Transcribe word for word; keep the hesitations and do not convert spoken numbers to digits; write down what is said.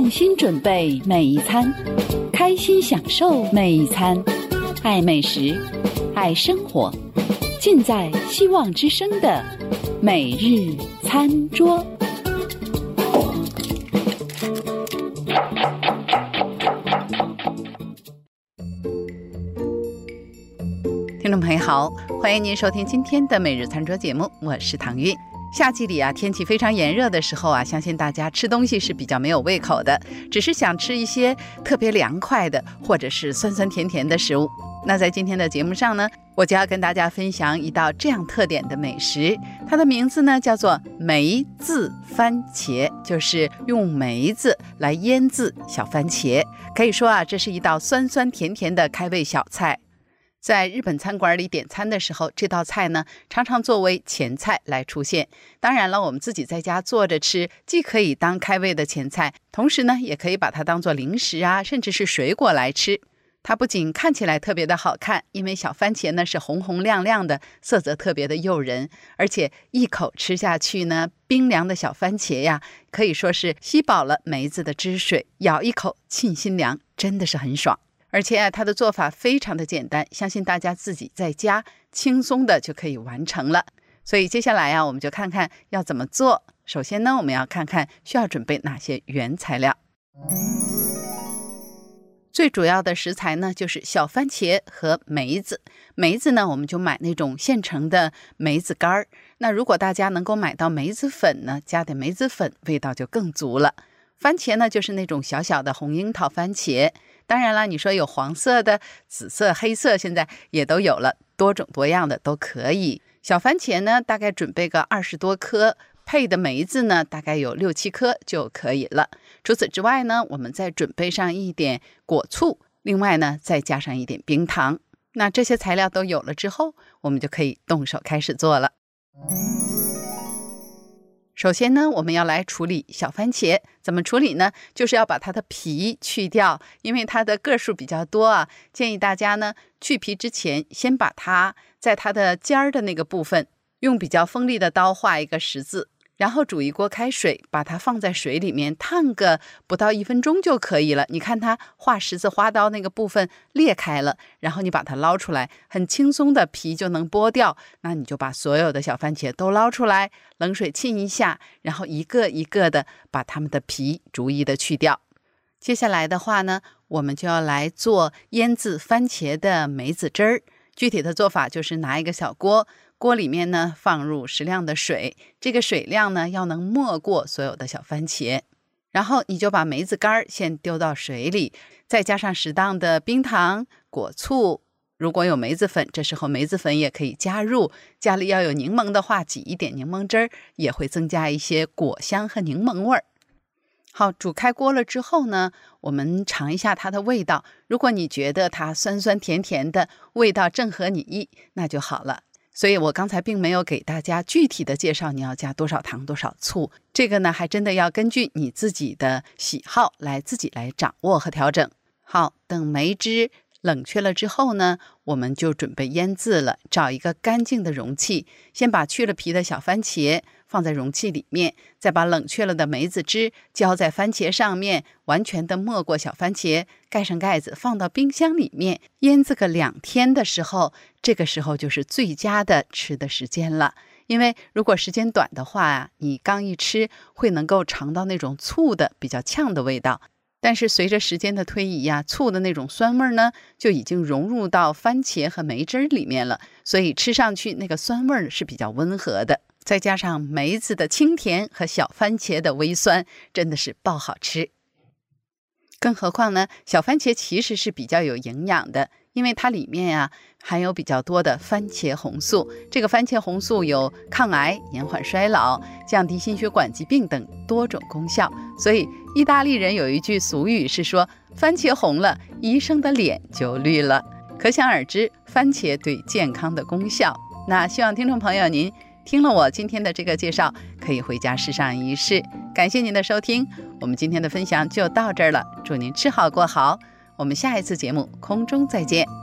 用心准备每一餐，开心享受每一餐，爱美食，爱生活，尽在希望之声的每日餐桌。听众朋友好，欢迎您收听今天的每日餐桌节目，我是唐韵。夏季里啊，天气非常炎热的时候啊，相信大家吃东西是比较没有胃口的，只是想吃一些特别凉快的，或者是酸酸甜甜的食物。那在今天的节目上呢，我就要跟大家分享一道这样特点的美食，它的名字呢叫做梅渍番茄，就是用梅子来腌制小番茄。可以说啊，这是一道酸酸甜甜的开胃小菜。在日本餐馆里点餐的时候，这道菜呢常常作为前菜来出现。当然了，我们自己在家做着吃，既可以当开胃的前菜，同时呢也可以把它当做零食啊，甚至是水果来吃。它不仅看起来特别的好看，因为小番茄呢是红红亮亮的，色泽特别的诱人，而且一口吃下去呢，冰凉的小番茄呀，可以说是吸饱了梅子的汁水，咬一口沁心凉，真的是很爽。而且啊，它的做法非常的简单，相信大家自己在家轻松的就可以完成了。所以接下来啊，我们就看看要怎么做。首先呢，我们要看看需要准备哪些原材料。最主要的食材呢，就是小番茄和梅子。梅子呢，我们就买那种现成的梅子干儿。那如果大家能够买到梅子粉呢，加点梅子粉，味道就更足了。番茄呢，就是那种小小的红樱桃番茄。当然了，你说有黄色的、紫色、黑色，现在也都有了，多种多样的都可以。小番茄呢，大概准备个二十多颗，配的梅子呢，大概有六七颗就可以了。除此之外呢，我们再准备上一点果醋，另外呢，再加上一点冰糖。那这些材料都有了之后，我们就可以动手开始做了。首先呢，我们要来处理小番茄。怎么处理呢？就是要把它的皮去掉，因为它的个数比较多啊。建议大家呢，去皮之前，先把它在它的尖儿的那个部分，用比较锋利的刀画一个十字，然后煮一锅开水，把它放在水里面烫个不到一分钟就可以了。你看它画十字花刀那个部分裂开了，然后你把它捞出来，很轻松的皮就能剥掉。那你就把所有的小番茄都捞出来，冷水浸一下，然后一个一个的把它们的皮逐一的去掉。接下来的话呢，我们就要来做腌制番茄的梅子汁儿。具体的做法就是拿一个小锅，锅里面呢放入适量的水，这个水量呢要能没过所有的小番茄，然后你就把梅子干先丢到水里，再加上适当的冰糖、果醋，如果有梅子粉，这时候梅子粉也可以加入，家里要有柠檬的话，挤一点柠檬汁儿，也会增加一些果香和柠檬味儿。好，煮开锅了之后呢，我们尝一下它的味道。如果你觉得它酸酸甜甜的，味道正合你意，那就好了。所以我刚才并没有给大家具体的介绍你要加多少糖多少醋，这个呢还真的要根据你自己的喜好来自己来掌握和调整。好，等梅汁冷却了之后呢，我们就准备腌制了。找一个干净的容器，先把去了皮的小番茄放在容器里面，再把冷却了的梅子汁浇在番茄上面，完全的没过小番茄，盖上盖子，放到冰箱里面腌制个两天的时候，这个时候就是最佳的吃的时间了。因为如果时间短的话啊，你刚一吃会能够尝到那种醋的比较呛的味道。但是随着时间的推移呀、啊，醋的那种酸味呢，就已经融入到番茄和梅汁里面了，所以吃上去那个酸味是比较温和的。再加上梅子的清甜和小番茄的微酸，真的是爆好吃。更何况呢，小番茄其实是比较有营养的，因为它里面啊含有比较多的番茄红素。这个番茄红素有抗癌、延缓衰老、降低心血管疾病等多种功效。所以意大利人有一句俗语是说，番茄红了，医生的脸就绿了。可想而知，番茄对健康的功效。那希望听众朋友您听了我今天的这个介绍，可以回家试上一试。感谢您的收听，我们今天的分享就到这儿了。祝您吃好过好，我们下一次节目空中再见。